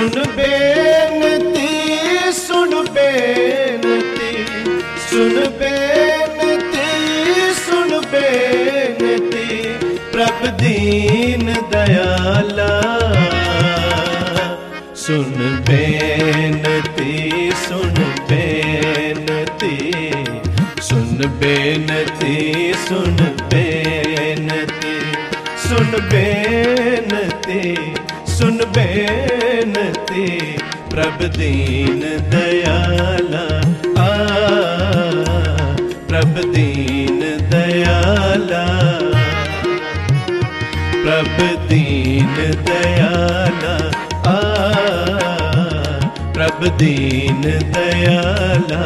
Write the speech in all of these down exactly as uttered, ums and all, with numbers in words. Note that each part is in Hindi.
सुन बेनती सुन बेनती सुन बेनती सुन बेनती प्रभ दीन दयाला। सुन बेनती सुन बेनती सुन बेनती सुन बेनती सुन बेनती सुन बेनती प्रभ दीन दयाला। आ प्रभ दीन दयाला प्रभ दीन दयाला। आ प्रभ दीन दयाला।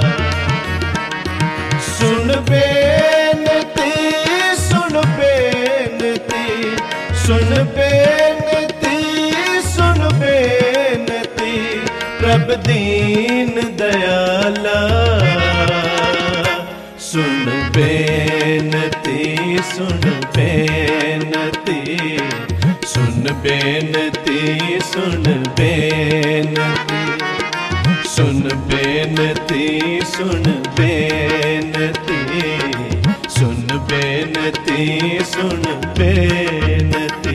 सुन बेनती सुन बेनती सुन बेनती सुन बेनती प्रभ दीन दयाला। सुन बेनती सुन बेनती सुन बेनती सुन बेनती सुन बेनती सुन बेनती सुन बेनती सुन बेनती।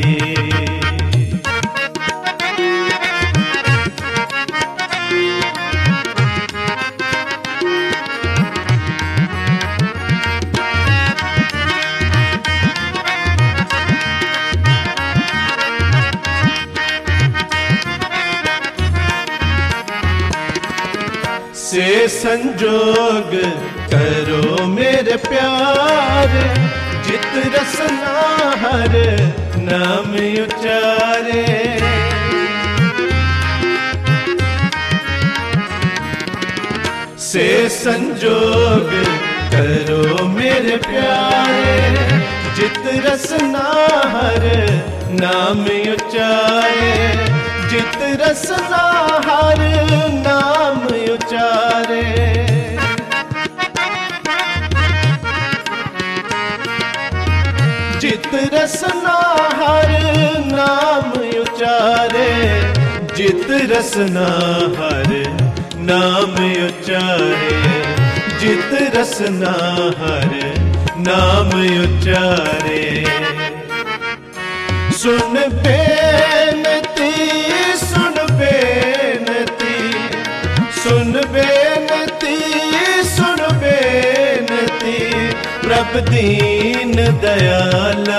से संजोग करो मेरे प्यारे जित रसना हर नाम उचारे। से संजोग करो मेरे प्यारे जित रसना हर नाम उचारे। जित रसना हर नाम उचारे। जित रसना हर नाम उचारे। जित रसना हर नाम उचारे। जित रसना हर नाम उचारे। सुन बेनती सुन बेनती सुन बेनती सुन बेनती प्रभ दीन दयाला।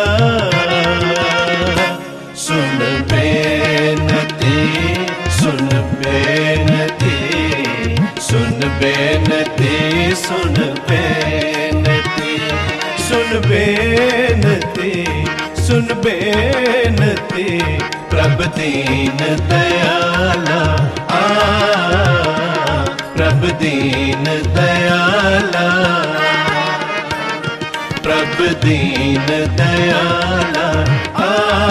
सुन बेनती सुन बेनती सुन बेनती सुन बेनती सुन बेनती सुन बेनती प्रभ दीन दयाला। आ प्रभ दीन दयाला प्रभ दीन दयाला। आ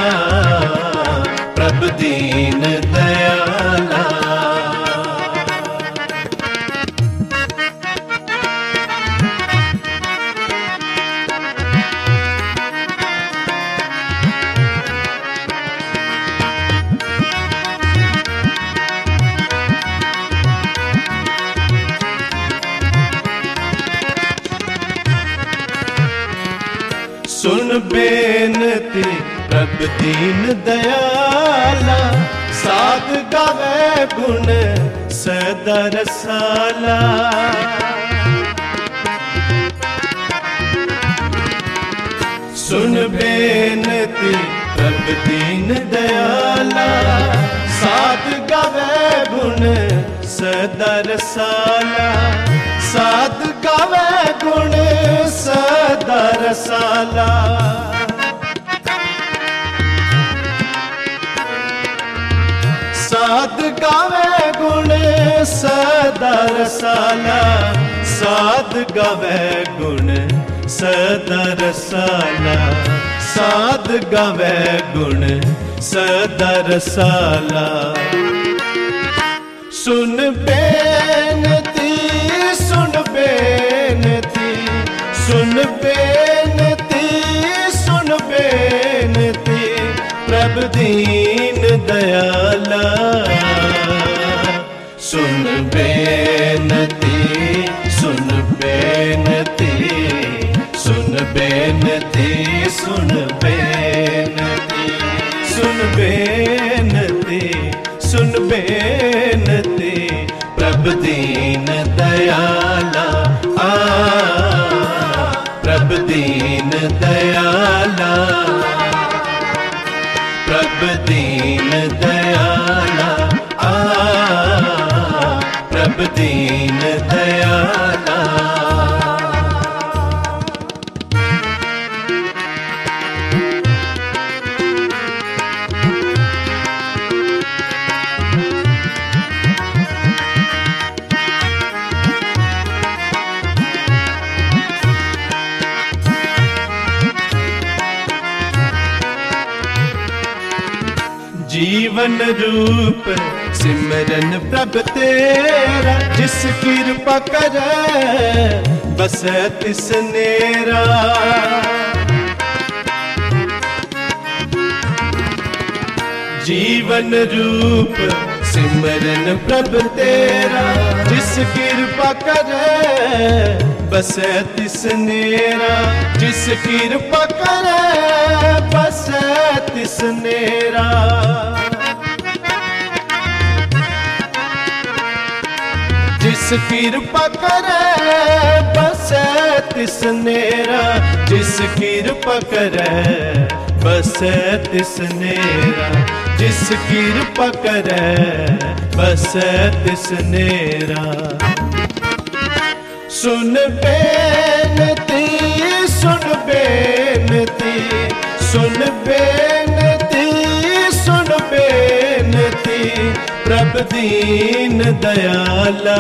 प्रभ दीन दयाला। सुन बेनती प्रभ दीन दयाला। साध गावे गुण सदा रसाला। सुन बेनती प्रभ दीन दयाला। साध गावे गुण सदा रसाला। साध गावे गुण सदा रसाला। साध गावे गुण सदा रसाला। साध गावे गुण सदा रसाला। साध गावे गुण सदा रसाला। सुन बेनती सुन बेनती सुन बेनती सुन बेनती प्रभ दीन दयाला। सुन बेनती, सुन बेनती, सुन बेनती, प्रभु दीन दयाला, आ प्रभु दीन दयाला, प्रभु दीन दयाला, आ प्रभु दीन दयाला। जीवन रूप सिमरन प्रभ तेरा, जिस कृपा करे बसै तिस नेरा। जीवन रूप सिमरन प्रभ तेरा, जिस कृपा करे बसै तिस नेरा, जिस कृपा करे बसै तिस नेरा। जिस कृपा करे बसै तिस नेरा, जिस कृपा करे बसै तिस नेरा, जिस कृपा करे बसै तिस नेरा। सुन बेनती, सुन बेनती, सुन बेनती, सुन बेनती, प्रभु दीन दयाला।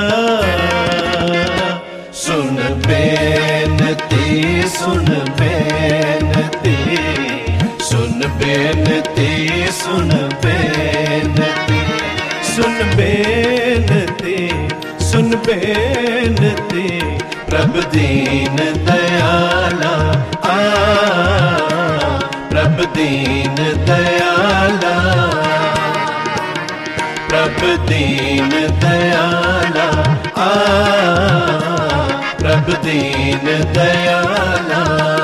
सुन बेनती, सुन बेनती, सुन बेनती, सुन बेनती, सुन बेनती, सुन बेनती, प्रभु दीन दयाला, आ प्रभु दीन दयाला, प्रभु दीन दयाला, आ प्रभु दीन दयाला।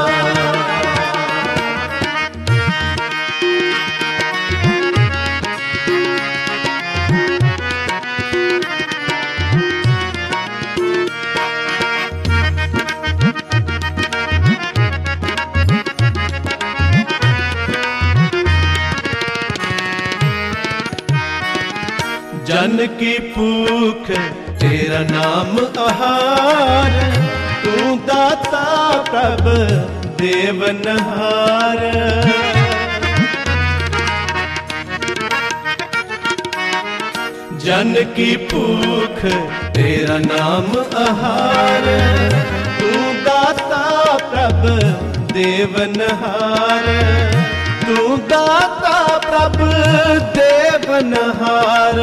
जन की भूख तेरा नाम आहार, तू दाता प्रभु देवनहार। जन की भूख तेरा नाम आहार, तू दाता प्रभु देवनहार, तू दाता प्रभु देवनहार।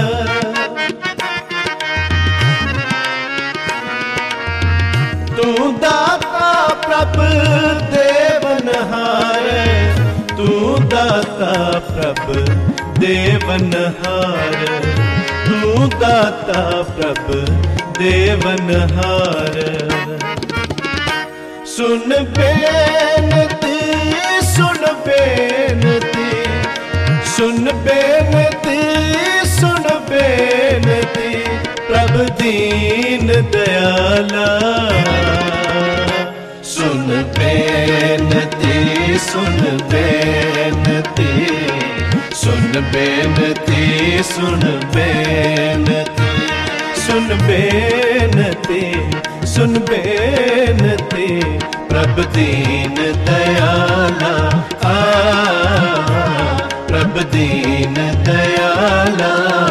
तू दाता प्रभु देवनहार, तू दाता प्रभु देवनहार, तू दाता प्रभु देवनहार। सुन बेनती, सुन बेनती, सुन बेनती, सुन बेनती, प्रभु दीन दयाला। सुन बेनती, सुन बेनती, सुन बेनती, सुन बेनती, सुन बेनती, सुन बेनती, प्रभु दीन दयाला, आ प्रभु दीन दयाला,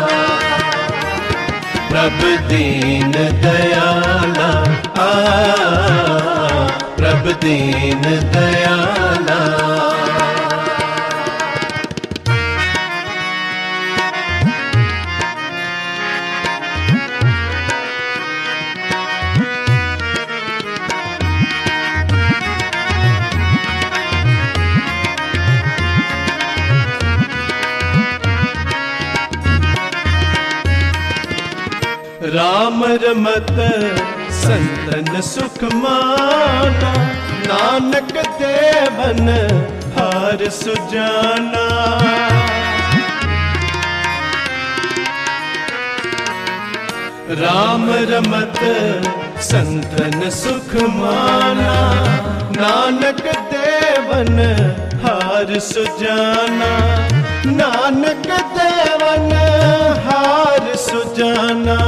प्रभु दीन दयाला, आ प्रभु दीन दयाला। राम रमत संतन सुख माना, नानक देवन हार सुजाना। राम रमत संतन सुख माना, नानक देवन हार सुजाना। नानक देवन हार सुजाना।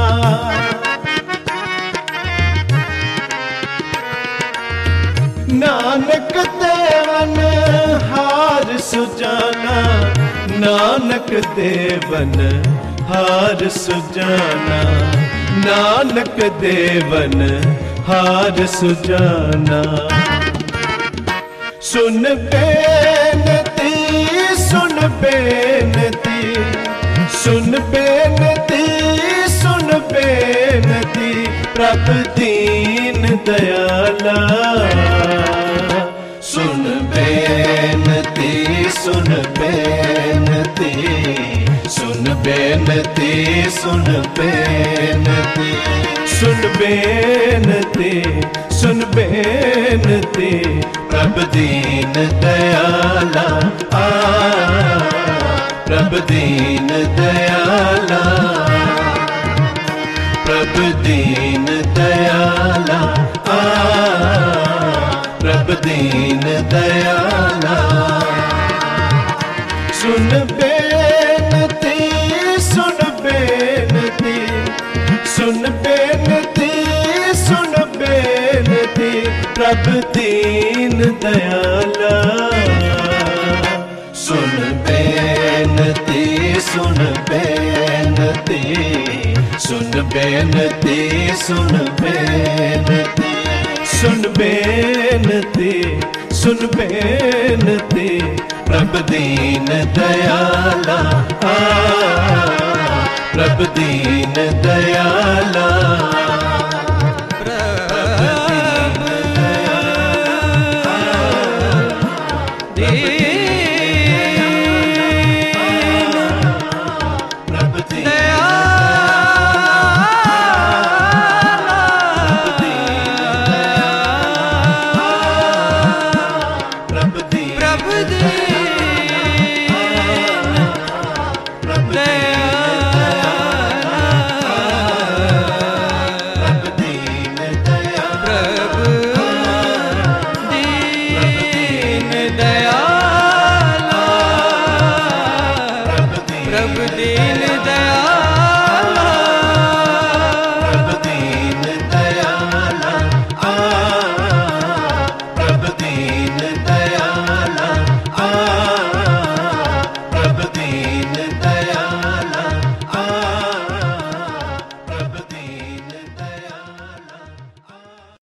नानक देवन हार सुजाना। नानक देवन हार सुजाना। नानक देवन हार सुजाना। सुन बेनती सुन बेनती, सुन बेनती सुन बेनती, प्रभु दीन दयाला। सुन बेनती सुन बेनती, सुन बेनती सुन बेनती, सुन बेनती सुन बेनती, प्रभु दीन दयाला। आ प्रभु दीन दयाला, प्रभु दीन दयाला। आ प्रभु दीन दयाला। सुन बेनती सुन बेनती, सुन बेनती सुन बेनती, प्रभु दीन दयाला। सुन बेनती सुन बेनती, सुन बेनती सुन बेनती, सुन बेनती सुन बेनती, प्रभु दीन दयाला। आ प्रभु दीन दयाला। प्रभु दीन